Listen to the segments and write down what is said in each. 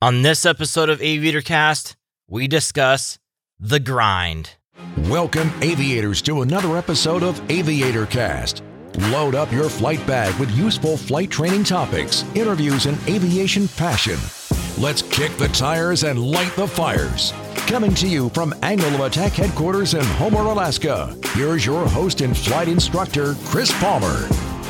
On this episode of Aviator Cast, we discuss the grind. Welcome, aviators, to another episode of Aviator Cast. Load up your flight bag with useful flight training topics, interviews, and aviation passion. Let's kick the tires and light the fires. Coming to you from Angle of Attack headquarters in Homer, Alaska, here's your host and flight instructor, Chris Palmer.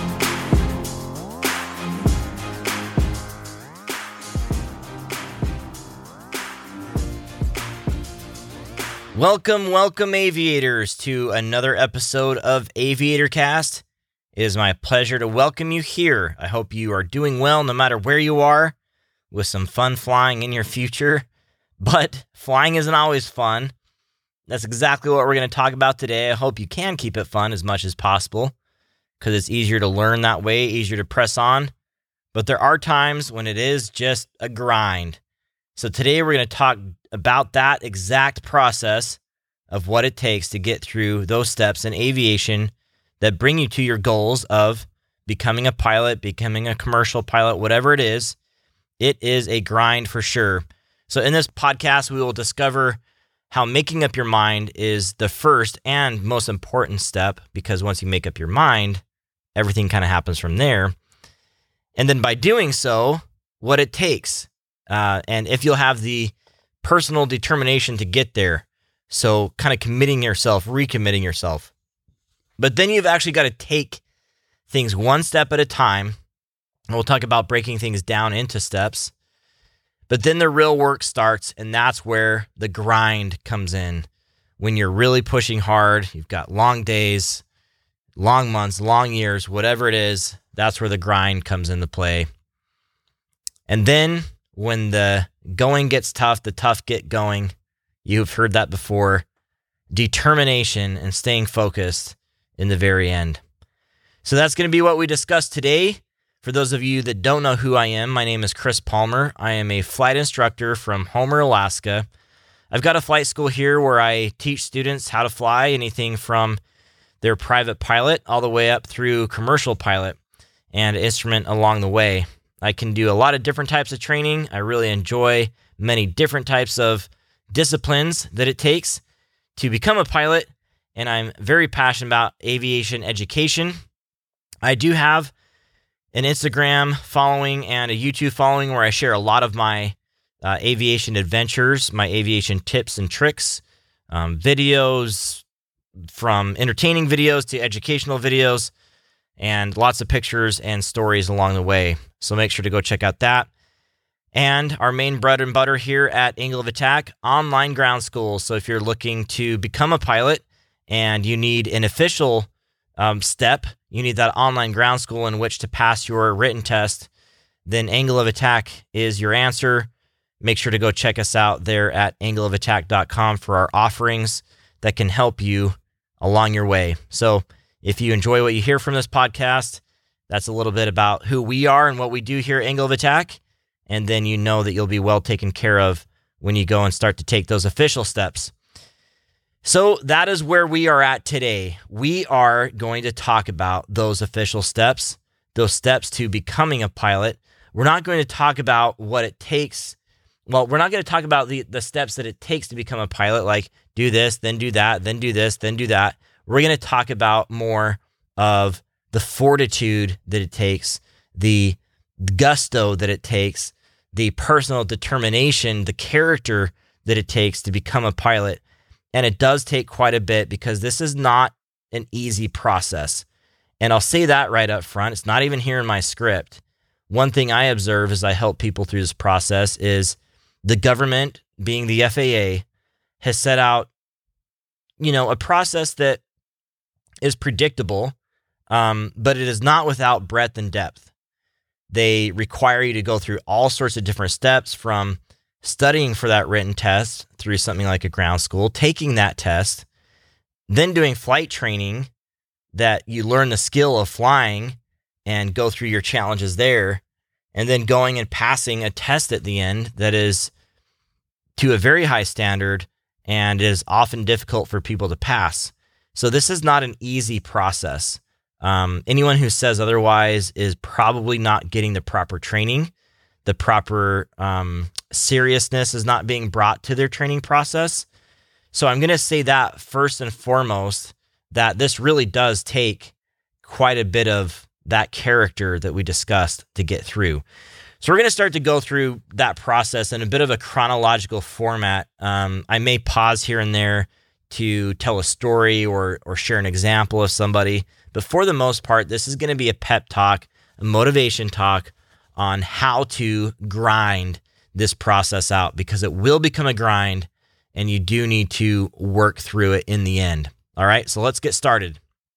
Welcome, aviators, to another episode of Aviator Cast. It is my pleasure to welcome you here. I hope you are doing well no matter where you are, with some fun flying in your future. But flying isn't always fun. That's exactly what we're going to talk about today. I hope you can keep it fun as much as possible, because it's easier to learn that way, easier to press on. But there are times when it is just a grind. So today we're going to talk about that exact process of what it takes to get through those steps in aviation that bring you to your goals of becoming a pilot, becoming a commercial pilot, whatever it is a grind for sure. So in this podcast, we will discover how making up your mind is the first and most important step, because once you make up your mind, everything kind of happens from there. And then by doing so, what it takes, and if you'll have the personal determination to get there. So kind of committing yourself, recommitting yourself. But then you've actually got to take things one step at a time. And we'll talk about breaking things down into steps. But then the real work starts, and that's where the grind comes in. When you're really pushing hard, you've got long days, long months, long years, whatever it is, that's where the grind comes into play. And then when the going gets tough, the tough get going. You've heard that before. Determination and staying focused in the very end. So that's going to be what we discuss today. For those of you that don't know who I am, my name is Chris Palmer. I am a flight instructor from Homer, Alaska. I've got a flight school here where I teach students how to fly anything from their private pilot all the way up through commercial pilot and instrument along the way. I can do a lot of different types of training. I really enjoy many different types of disciplines that it takes to become a pilot, and I'm very passionate about aviation education. I do have an Instagram following and a YouTube following where I share a lot of my aviation adventures, my aviation tips and tricks, videos, from entertaining videos to educational videos, and lots of pictures and stories along the way. So make sure to go check out that. And our main bread and butter here at Angle of Attack, online ground school. So if you're looking to become a pilot and you need an official step, you need that online ground school in which to pass your written test, then Angle of Attack is your answer. Make sure to go check us out there at angleofattack.com for our offerings that can help you along your way. So if you enjoy what you hear from this podcast, that's a little bit about who we are and what we do here at Angle of Attack. And then you know that you'll be well taken care of when you go and start to take those official steps. So that is where we are at today. We are going to talk about those official steps, those steps to becoming a pilot. We're not going to talk about what it takes. Well, we're not going to talk about the steps that it takes to become a pilot, like do this, then do that, then do this, then do that. We're going to talk about more of the fortitude that it takes, the gusto that it takes, the personal determination, the character that it takes to become a pilot. And it does take quite a bit, because this is not an easy process. And I'll say that right up front. It's not even here in my script. One thing I observe as I help people through this process is the government, being the FAA, has set out, a process that is predictable, but it is not without breadth and depth. They require you to go through all sorts of different steps, from studying for that written test through something like a ground school, taking that test, then doing flight training that you learn the skill of flying and go through your challenges there, and then going and passing a test at the end that is to a very high standard and is often difficult for people to pass. So this is not an easy process. Anyone who says otherwise is probably not getting the proper training. the proper seriousness is not being brought to their training process. So I'm going to say that first and foremost, that this really does take quite a bit of that character that we discussed to get through. So we're going to start to go through that process in a bit of a chronological format. I may pause here and there to tell a story or share an example of somebody, but for the most part, this is going to be a pep talk, a motivation talk on how to grind this process out, because it will become a grind and you do need to work through it in the end. All right, so let's get started.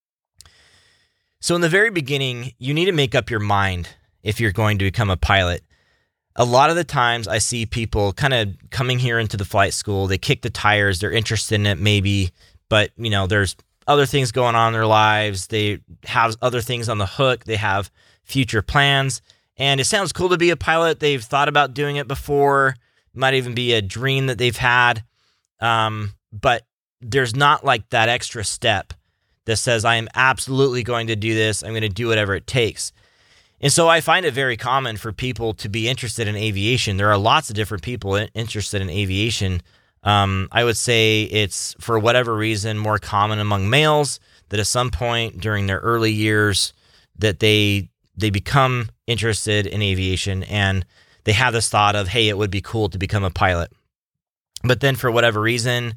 So in the very beginning, you need to make up your mind if you're going to become a pilot. A lot of the times I see people kind of coming here into the flight school, they kick the tires, they're interested in it maybe, but there's other things going on in their lives. They have other things on the hook. They have future plans, and it sounds cool to be a pilot. They've thought about doing it before, might even be a dream that they've had, but there's not like that extra step that says, I am absolutely going to do this. I'm going to do whatever it takes. And so I find it very common for people to be interested in aviation. There are lots of different people interested in aviation. I would say it's, for whatever reason, more common among males, that at some point during their early years that they become interested in aviation and they have this thought of, hey, it would be cool to become a pilot. But then for whatever reason,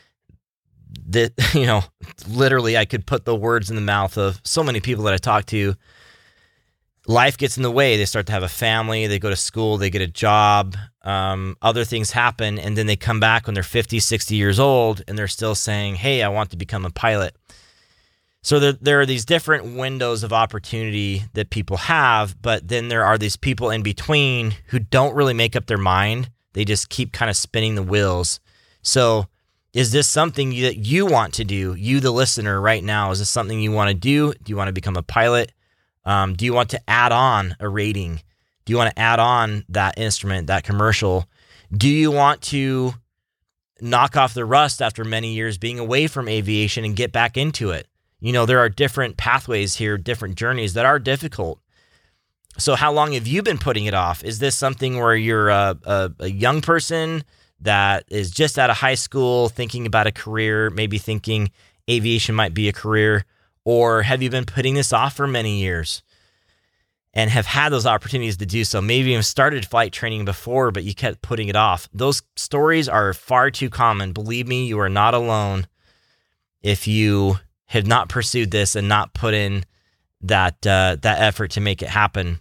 that, literally I could put the words in the mouth of so many people that I talk to. Life gets in the way. They start to have a family, they go to school, they get a job, other things happen, and then they come back when they're 50, 60 years old, and they're still saying, hey, I want to become a pilot. So there are these different windows of opportunity that people have, but then there are these people in between who don't really make up their mind. They just keep kind of spinning the wheels. So is this something that you want to do? You, the listener right now, is this something you want to do? Do you want to become a pilot? Do you want to add on a rating? Do you want to add on that instrument, that commercial? Do you want to knock off the rust after many years being away from aviation and get back into it? There are different pathways here, different journeys that are difficult. So how long have you been putting it off? Is this something where you're a young person that is just out of high school thinking about a career, maybe thinking aviation might be a career? Or have you been putting this off for many years and have had those opportunities to do so? Maybe you've started flight training before, but you kept putting it off. Those stories are far too common. Believe me, you are not alone if you have not pursued this and not put in that effort to make it happen.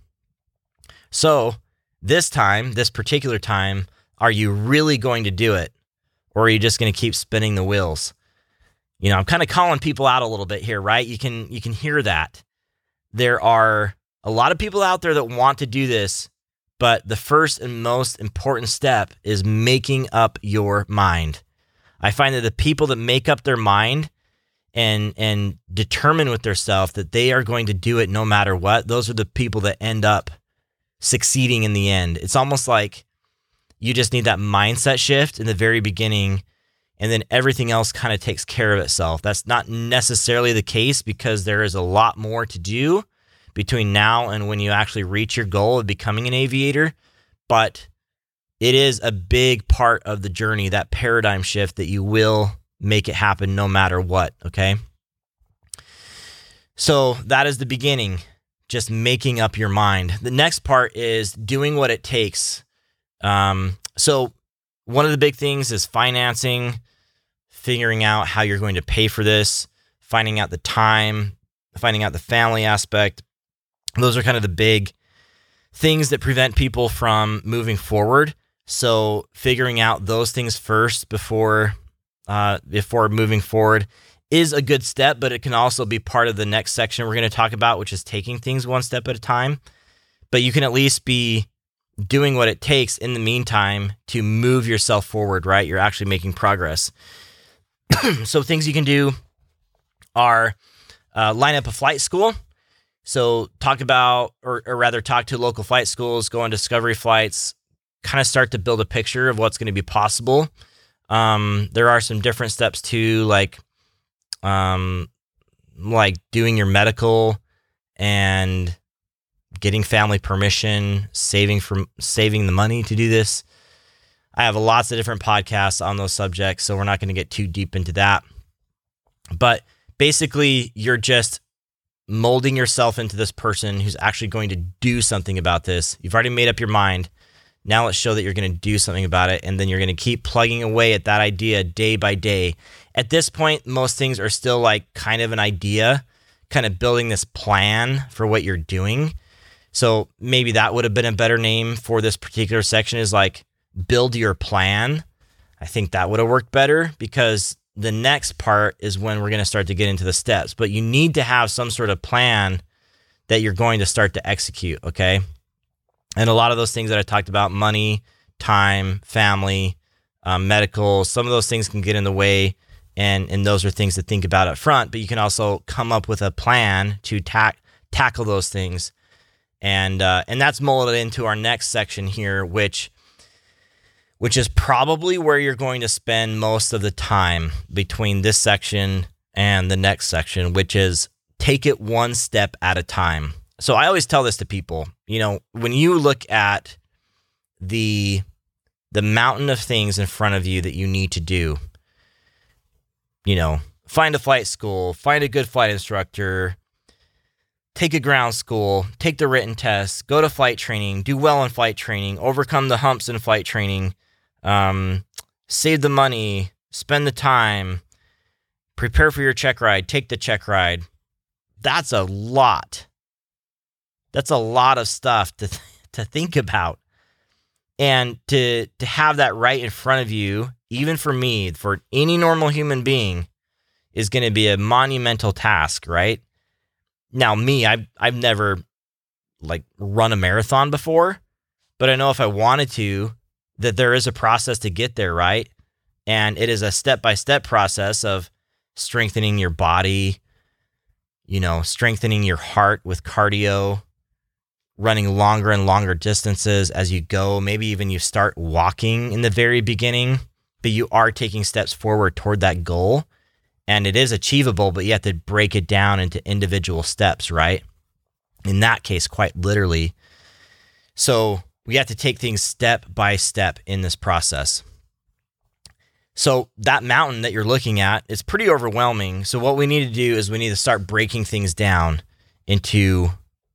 So this particular time, are you really going to do it? Or are you just going to keep spinning the wheels? I'm kind of calling people out a little bit here, right? You can hear that. There are a lot of people out there that want to do this, but the first and most important step is making up your mind. I find that the people that make up their mind and determine with themselves that they are going to do it no matter what, those are the people that end up succeeding in the end. It's almost like you just need that mindset shift in the very beginning, and then everything else kind of takes care of itself. That's not necessarily the case, because there is a lot more to do between now and when you actually reach your goal of becoming an aviator. But it is a big part of the journey, that paradigm shift, that you will make it happen no matter what, okay? So that is the beginning, just making up your mind. The next part is doing what it takes. So one of the big things is financing, figuring out how you're going to pay for this, finding out the time, finding out the family aspect. Those are kind of the big things that prevent people from moving forward. So figuring out those things first before moving forward is a good step, but it can also be part of the next section we're going to talk about, which is taking things one step at a time. But you can at least be doing what it takes in the meantime to move yourself forward, right? You're actually making progress. So things you can do are line up a flight school. So talk about, or rather talk to local flight schools, go on discovery flights, kind of start to build a picture of what's going to be possible. There are some different steps too, like doing your medical and getting family permission, saving the money to do this. I have lots of different podcasts on those subjects, so we're not going to get too deep into that. But basically, you're just molding yourself into this person who's actually going to do something about this. You've already made up your mind. Now let's show that you're going to do something about it, and then you're going to keep plugging away at that idea day by day. At this point, most things are still like kind of an idea, kind of building this plan for what you're doing. So maybe that would have been a better name for this particular section, is like build your plan. I think that would have worked better, because the next part is when we're going to start to get into the steps. But you need to have some sort of plan that you're going to start to execute, okay? And a lot of those things that I talked about, money, time, family, medical, some of those things can get in the way, and those are things to think about up front. But you can also come up with a plan to tackle those things. And that's molded into our next section here, which is probably where you're going to spend most of the time between this section and the next section, which is take it one step at a time. So I always tell this to people, when you look at the mountain of things in front of you that you need to do, find a flight school, find a good flight instructor, take a ground school, take the written test, go to flight training, do well in flight training, overcome the humps in flight training, save the money, spend the time, prepare for your check ride, take the check ride. That's a lot. That's a lot of stuff to think about. And to have that right in front of you, even for me, for any normal human being, is going to be a monumental task, right? Now, me, I've never run a marathon before, but I know if I wanted to, that there is a process to get there, right? And it is a step-by-step process of strengthening your body, strengthening your heart with cardio, running longer and longer distances as you go. Maybe even you start walking in the very beginning, but you are taking steps forward toward that goal. And it is achievable, but you have to break it down into individual steps, right? In that case, quite literally. So we have to take things step by step in this process. So that mountain that you're looking at is pretty overwhelming. So what we need to do is we need to start breaking things down into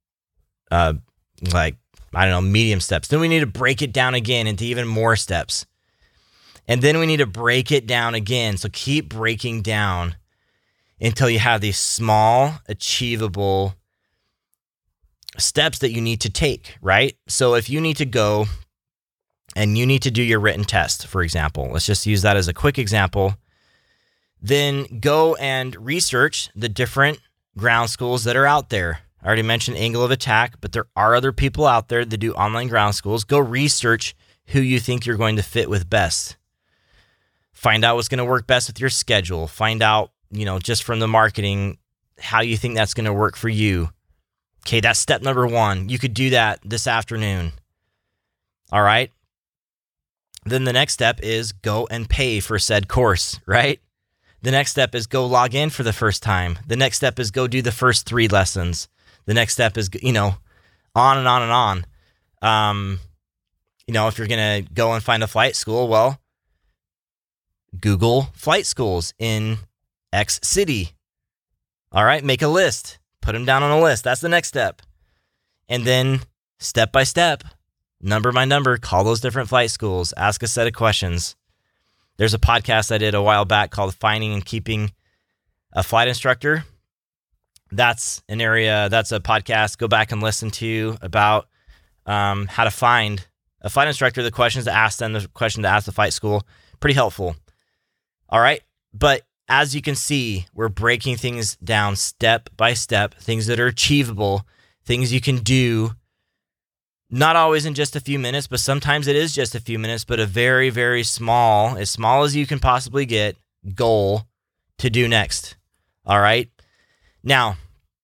medium steps. Then we need to break it down again into even more steps. And then we need to break it down again. So keep breaking down until you have these small, achievable steps that you need to take, right? So if you need to go and you need to do your written test, for example, let's just use that as a quick example, then go and research the different ground schools that are out there. I already mentioned Angle of Attack, but there are other people out there that do online ground schools. Go research who you think you're going to fit with best. Find out what's going to work best with your schedule. Find out, just from the marketing, how you think that's going to work for you. Okay, that's step number one. You could do that this afternoon. All right. Then the next step is go and pay for said course, right? The next step is go log in for the first time. The next step is go do the first 3 lessons. The next step is, on and on and on. If you're going to go and find a flight school, well, Google flight schools in X city. All right, make a list. Put them down on a list. That's the next step. And then step by step, number by number, call those different flight schools. Ask a set of questions. There's a podcast I did a while back called Finding and Keeping a Flight Instructor. That's a podcast. Go back and listen to about how to find a flight instructor, the questions to ask them, the question to ask the flight school. Pretty helpful. All right. But as you can see, we're breaking things down step by step, things that are achievable, things you can do, not always in just a few minutes, but sometimes it is just a few minutes, but a very, very small, as small as you can possibly get, goal to do next. All right. Now,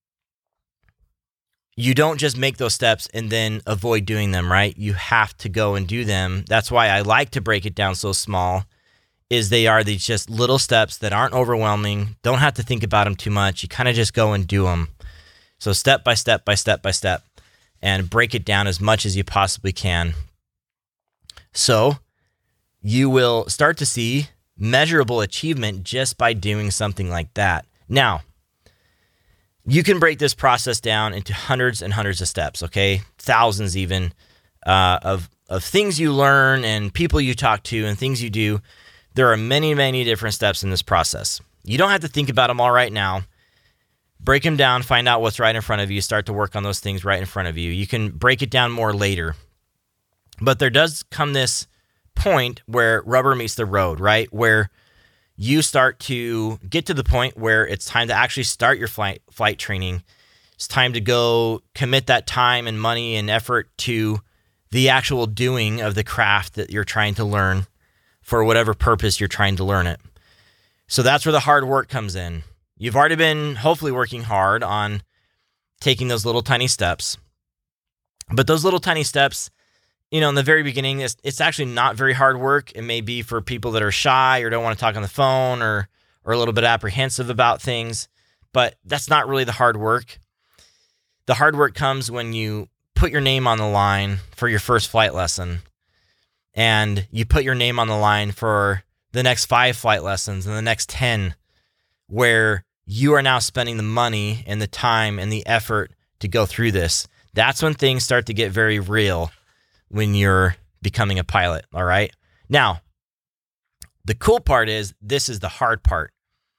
you don't just make those steps and then avoid doing them, right? You have to go and do them. That's why I like to break it down so small, is they are these just little steps that aren't overwhelming. Don't have to think about them too much. You kind of just go and do them. So step by step by step by step. and break it down as much as you possibly can. So you will start to see measurable achievement just by doing something like that. Now, you can break this process down into hundreds and hundreds of steps, okay? Thousands even of things you learn and people you talk to and things you do. There are many, many different steps in this process. You don't have to think about them all right now. Break them down, find out what's right in front of you, start to work on those things right in front of you. You can break it down more later. But there does come this point where rubber meets the road, right? Where you start to get to the point where it's time to actually start your flight training. It's time to go commit that time and money and effort to the actual doing of the craft that you're trying to learn for whatever purpose you're trying to learn it. So that's where the hard work comes in. You've already been hopefully working hard on taking those little tiny steps. But those little tiny steps, in the very beginning, it's actually not very hard work. It may be for people that are shy or don't want to talk on the phone or a little bit apprehensive about things, but that's not really the hard work. The hard work comes when you put your name on the line for your first flight lesson, and you put your name on the line for the next 5 flight lessons and the next 10, where you are now spending the money and the time and the effort to go through this. That's when things start to get very real when you're becoming a pilot, all right? Now, the cool part is this is the hard part.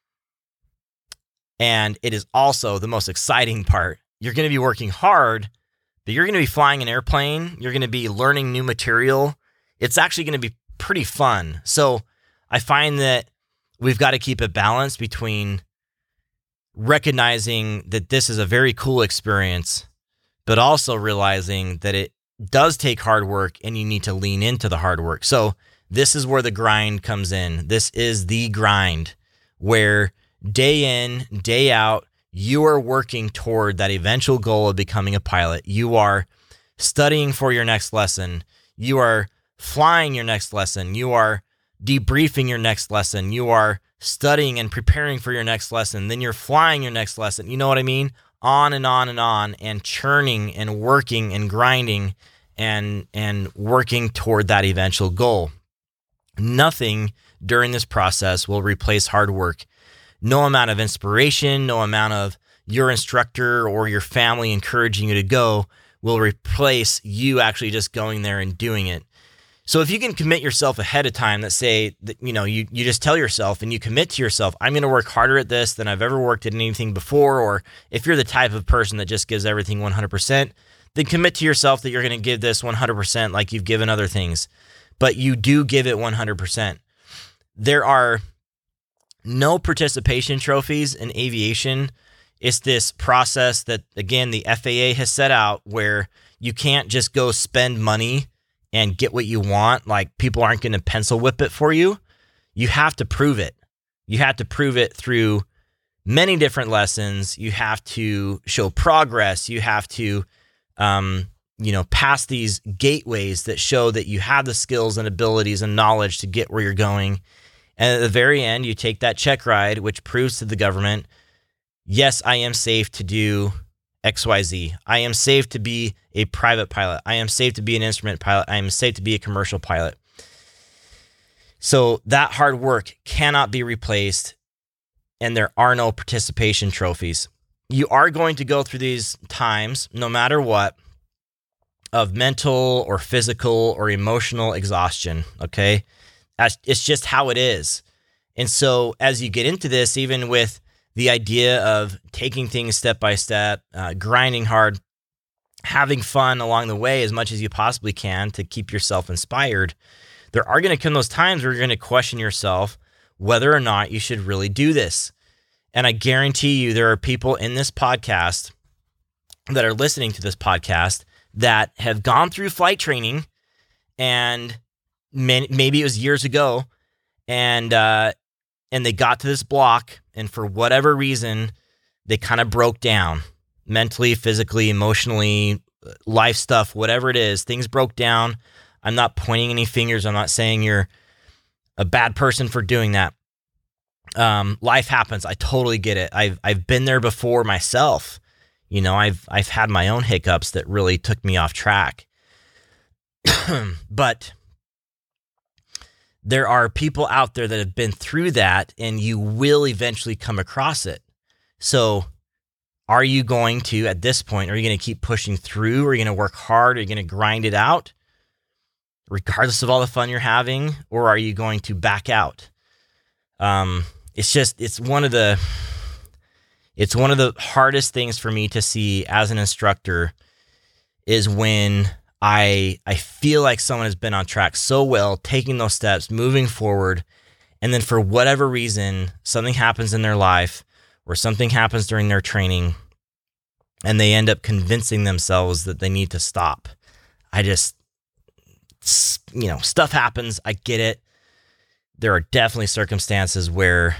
And it is also the most exciting part. You're going to be working hard, but you're going to be flying an airplane. You're going to be learning new material. It's actually going to be pretty fun. So I find that we've got to keep a balance between recognizing that this is a very cool experience, but also realizing that it does take hard work and you need to lean into the hard work. So this is where the grind comes in. This is the grind where day in, day out, you are working toward that eventual goal of becoming a pilot. You are studying for your next lesson. You are flying your next lesson. You are debriefing your next lesson. You are studying and preparing for your next lesson. Then you're flying your next lesson. You know what I mean? On and on and on, and churning and working and grinding and working toward that eventual goal. Nothing during this process will replace hard work. No amount of inspiration, no amount of your instructor or your family encouraging you to go will replace you actually just going there and doing it. So if you can commit yourself ahead of time, that say that, you just tell yourself and you commit to yourself, I'm going to work harder at this than I've ever worked at anything before. Or if you're the type of person that just gives everything 100%, then commit to yourself that you're going to give this 100% like you've given other things. But you do give it 100%. There are no participation trophies in aviation. It's this process that, again, the FAA has set out where you can't just go spend money and get what you want. Like, people aren't going to pencil whip it for you. You have to prove it. You have to prove it through many different lessons. You have to show progress. You have to, pass these gateways that show that you have the skills and abilities and knowledge to get where you're going. And at the very end, you take that check ride, which proves to the government, yes, I am safe to do XYZ. I am safe to be a private pilot. I am safe to be an instrument pilot. I am safe to be a commercial pilot. So that hard work cannot be replaced, and there are no participation trophies. You are going to go through these times, no matter what, of mental or physical or emotional exhaustion, okay? It's just how it is. And so as you get into this, even with the idea of taking things step by step, grinding hard, having fun along the way as much as you possibly can to keep yourself inspired, there are going to come those times where you're going to question yourself whether or not you should really do this. And I guarantee you there are people in this podcast that are listening to this podcast that have gone through flight training, and maybe it was years ago, and they got to this block, and for whatever reason, they kind of broke down mentally, physically, emotionally, life stuff, whatever it is. Things broke down. I'm not pointing any fingers. I'm not saying you're a bad person for doing that. Life happens. I totally get it. I've been there before myself. You know, I've had my own hiccups that really took me off track. But there are people out there that have been through that, and you will eventually come across it. So are you going to, at this point, are you going to keep pushing through? Are you going to work hard? Are you going to grind it out regardless of all the fun you're having? Or are you going to back out? It's one of the hardest things for me to see as an instructor is when I feel like someone has been on track so well, taking those steps, moving forward, and then for whatever reason, something happens in their life or something happens during their training, and they end up convincing themselves that they need to stop. Stuff happens. I get it. There are definitely circumstances where,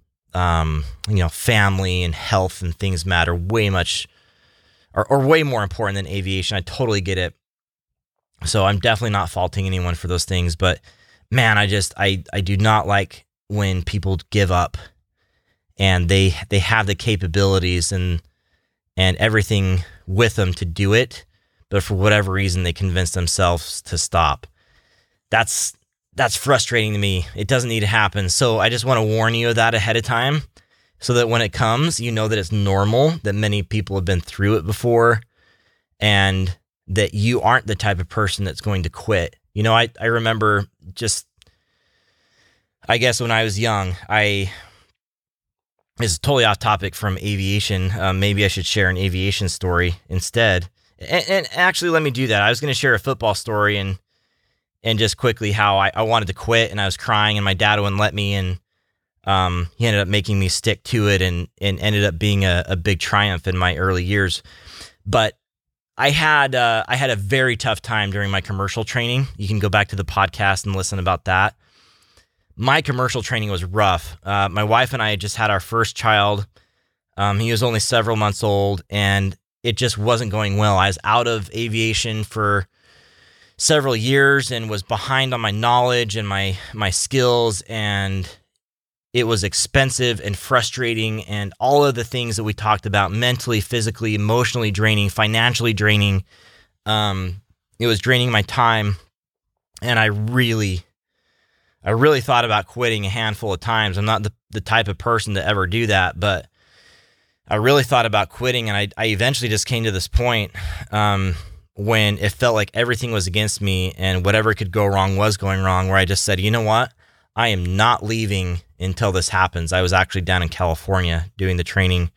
family and health and things matter way much, or way more important than aviation. I totally get it. So I'm definitely not faulting anyone for those things, but man, I do not like when people give up and they have the capabilities and everything with them to do it, but for whatever reason, they convince themselves to stop. That's frustrating to me. It doesn't need to happen. So I just want to warn you of that ahead of time so that when it comes, you know that it's normal, that many people have been through it before, and that you aren't the type of person that's going to quit. You know, I remember I guess when I was young, it's totally off topic from aviation. Maybe I should share an aviation story instead. And actually, let me do that. I was going to share a football story and just quickly how I wanted to quit and I was crying and my dad wouldn't let me, and he ended up making me stick to it and ended up being a big triumph in my early years. But I had a very tough time during my commercial training. You can go back to the podcast and listen about that. My commercial training was rough. My wife and I had just had our first child. He was only several months old, and it just wasn't going well. I was out of aviation for several years and was behind on my knowledge and my skills, and it was expensive and frustrating, and all of the things that we talked about, mentally, physically, emotionally draining, financially draining. It was draining my time, and I really thought about quitting a handful of times. I'm not the type of person to ever do that, but I really thought about quitting, and I eventually just came to this point when it felt like everything was against me and whatever could go wrong was going wrong, where I just said, you know what? I am not leaving until this happens. I was actually down in California doing the training,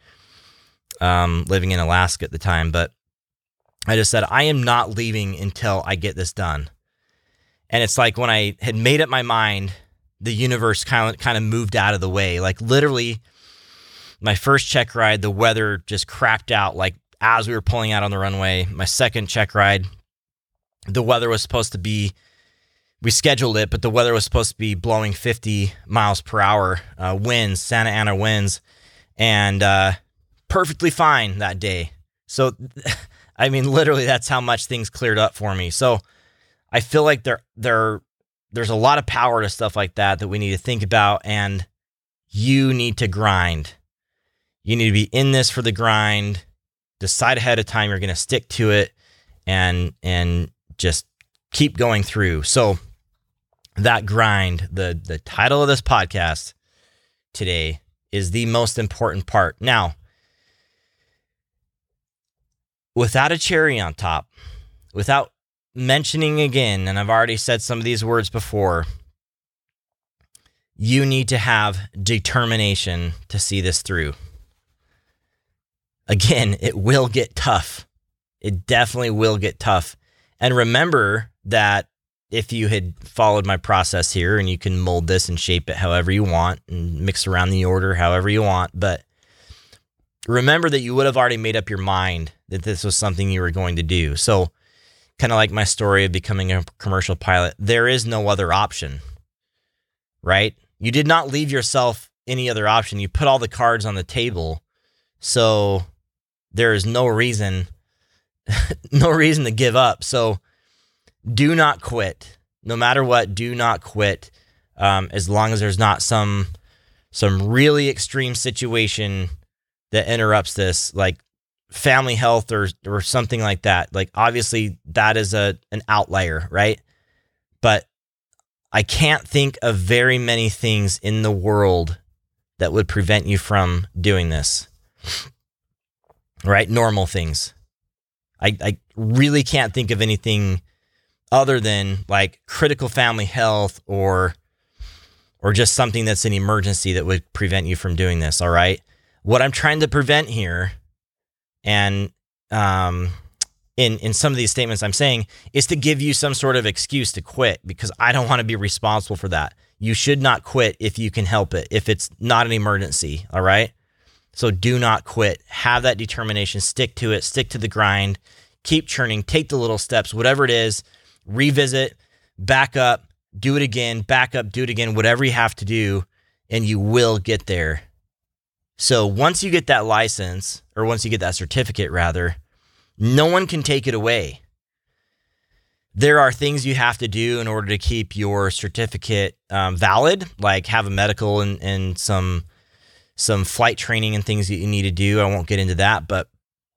living in Alaska at the time, but I just said, I am not leaving until I get this done. And it's like when I had made up my mind, the universe kind of moved out of the way. Like literally, my first check ride, the weather just crapped out like as we were pulling out on the runway. My second check ride, the weather was supposed to be, we scheduled it, but the weather was supposed to be blowing 50 miles per hour winds, Santa Ana winds, and perfectly fine that day. So, I mean, literally, that's how much things cleared up for me. So I feel like there's a lot of power to stuff like that we need to think about, and you need to grind. You need to be in this for the grind. Decide ahead of time you're going to stick to it, and just keep going through. So that grind, the title of this podcast today, is the most important part. Now, without a cherry on top, without mentioning again, and I've already said some of these words before, you need to have determination to see this through. Again, it will get tough. It definitely will get tough. And remember that if you had followed my process here, and you can mold this and shape it however you want and mix around the order however you want, but remember that you would have already made up your mind that this was something you were going to do. So kind of like my story of becoming a commercial pilot, there is no other option, right? You did not leave yourself any other option. You put all the cards on the table. So there is no reason to give up. So do not quit. No matter what, do not quit. As long as there's not some really extreme situation that interrupts this. Like, family health or something like that. Like, obviously that is an outlier, right? But I can't think of very many things in the world that would prevent you from doing this, right? Normal things. I really can't think of anything other than like critical family health or just something that's an emergency that would prevent you from doing this, all right? What I'm trying to prevent here, and in some of these statements I'm saying, is to give you some sort of excuse to quit, because I don't want to be responsible for that. You should not quit if you can help it, if it's not an emergency, all right? So do not quit. Have that determination. Stick to it. Stick to the grind. Keep churning. Take the little steps, whatever it is. Revisit, back up, do it again, back up, do it again, whatever you have to do, and you will get there. So once you get that license, or once you get that certificate rather, no one can take it away. There are things you have to do in order to keep your certificate valid, like have a medical and some flight training and things that you need to do. I won't get into that, but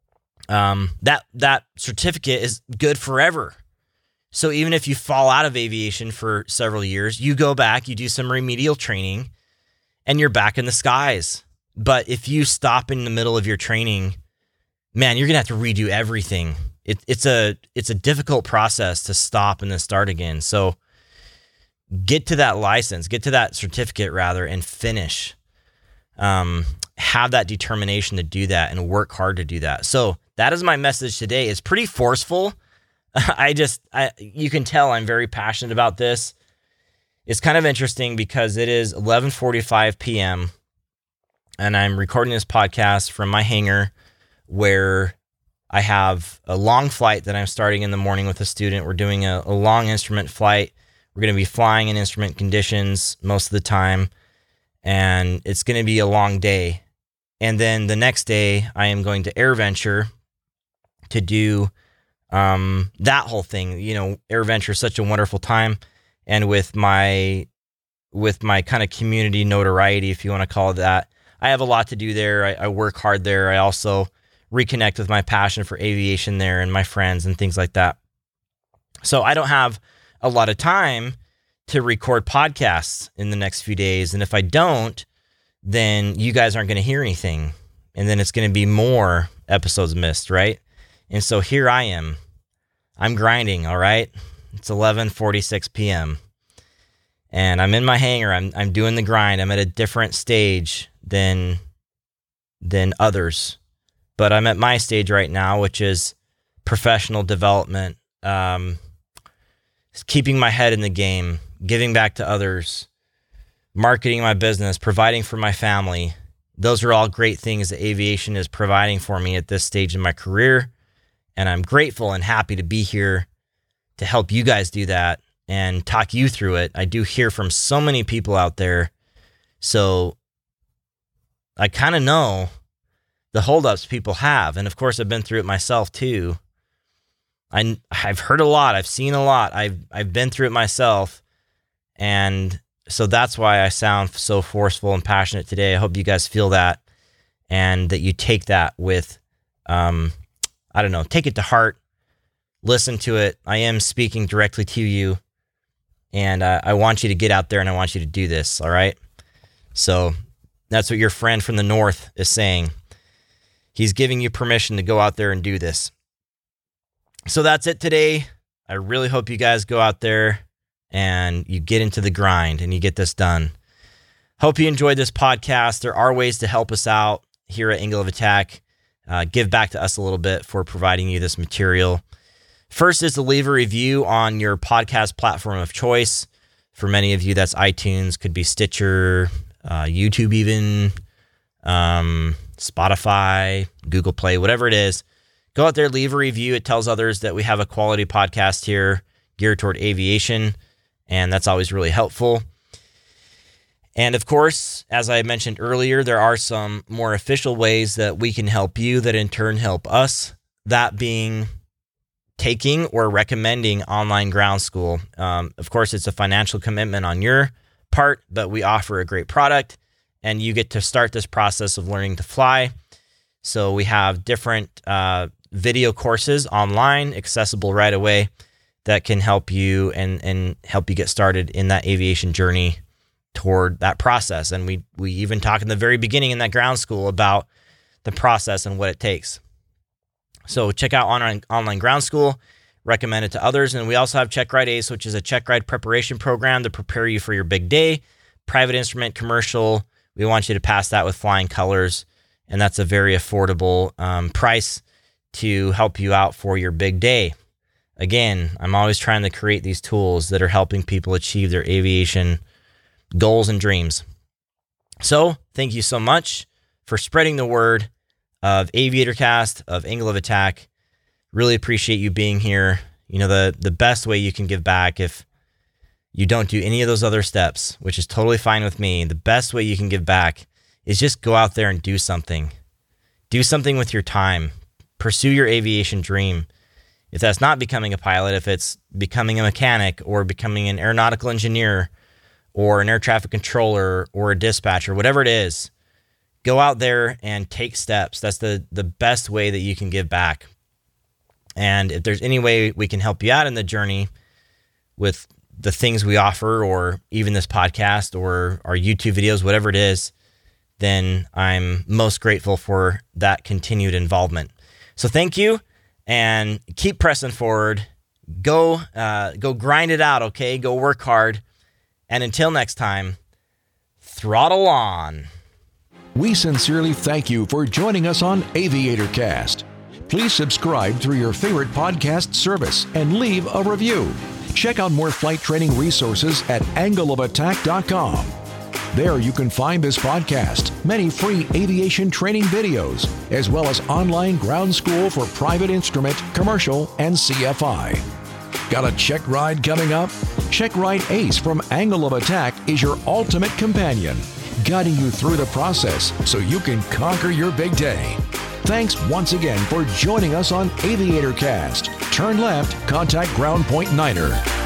that certificate is good forever. So even if you fall out of aviation for several years, you go back, you do some remedial training, and you're back in the skies. But if you stop in the middle of your training, man, you're gonna have to redo everything. It's a difficult process to stop and then start again. So get to that license, get to that certificate rather, and finish. Have that determination to do that and work hard to do that. So that is my message today. It's pretty forceful. You can tell I'm very passionate about this. It's kind of interesting because it is 11:45 p.m. and I'm recording this podcast from my hangar, where I have a long flight that I'm starting in the morning with a student. We're doing a long instrument flight. We're going to be flying in instrument conditions most of the time, and it's going to be a long day. And then the next day, I am going to AirVenture to do that whole thing. You know, AirVenture is such a wonderful time, and with my kind of community notoriety, if you want to call it that, I have a lot to do there. I work hard there. I also reconnect with my passion for aviation there and my friends and things like that. So I don't have a lot of time to record podcasts in the next few days. And if I don't, then you guys aren't going to hear anything. And then it's going to be more episodes missed, right? And so here I am. I'm grinding, all right? It's 11:46 p.m. And I'm in my hangar. I'm doing the grind. I'm at a different stage than others. But I'm at my stage right now, which is professional development, keeping my head in the game, giving back to others, marketing my business, providing for my family. Those are all great things that aviation is providing for me at this stage in my career. And I'm grateful and happy to be here to help you guys do that and talk you through it. I do hear from so many people out there. So I kind of know the holdups people have. And of course, I've been through it myself too. I've heard a lot. I've seen a lot. I've been through it myself. And so that's why I sound so forceful and passionate today. I hope you guys feel that and that you take that with, take it to heart, listen to it. I am speaking directly to you, and I want you to get out there and I want you to do this, all right? So that's what your friend from the north is saying. He's giving you permission to go out there and do this. So that's it today. I really hope you guys go out there and you get into the grind and you get this done. Hope you enjoyed this podcast. There are ways to help us out here at Angle of Attack. Give back to us a little bit for providing you this material. First is to leave a review on your podcast platform of choice. For many of you, that's iTunes, could be Stitcher, YouTube even, Spotify, Google Play, whatever it is. Go out there, leave a review. It tells others that we have a quality podcast here geared toward aviation, and that's always really helpful. And of course, as I mentioned earlier, there are some more official ways that we can help you that in turn help us, that being taking or recommending online ground school. Of course, it's a financial commitment on your part, but we offer a great product, and you get to start this process of learning to fly. So we have different video courses online, accessible right away, that can help you and help you get started in that aviation journey toward that process. And we even talk in the very beginning in that ground school about the process and what it takes. So check out online ground school, recommend it to others. And we also have Check Ride Ace, which is a check ride preparation program to prepare you for your big day, private instrument, commercial. We want you to pass that with flying colors. And that's a very affordable price to help you out for your big day. Again, I'm always trying to create these tools that are helping people achieve their aviation goals and dreams. So thank you so much for spreading the word of AviatorCast, of Angle of Attack. Really appreciate you being here. You know, the best way you can give back, if you don't do any of those other steps, which is totally fine with me, the best way you can give back is just go out there and do something. Do something with your time. Pursue your aviation dream. If that's not becoming a pilot, if it's becoming a mechanic or becoming an aeronautical engineer or an air traffic controller or a dispatcher, whatever it is, go out there and take steps. That's the best way that you can give back. And if there's any way we can help you out in the journey with the things we offer, or even this podcast or our YouTube videos, whatever it is, then I'm most grateful for that continued involvement. So thank you, and keep pressing forward. Go grind it out, okay? Go work hard. And until next time, throttle on. We sincerely thank you for joining us on AviatorCast. Please subscribe through your favorite podcast service and leave a review. Check out more flight training resources at angleofattack.com. There you can find this podcast, many free aviation training videos, as well as online ground school for private instrument, commercial, and CFI. Got a check ride coming up? Check Ride Ace from Angle of Attack is your ultimate companion, guiding you through the process so you can conquer your big day. Thanks once again for joining us on AviatorCast. Turn left, contact Ground Point Niner.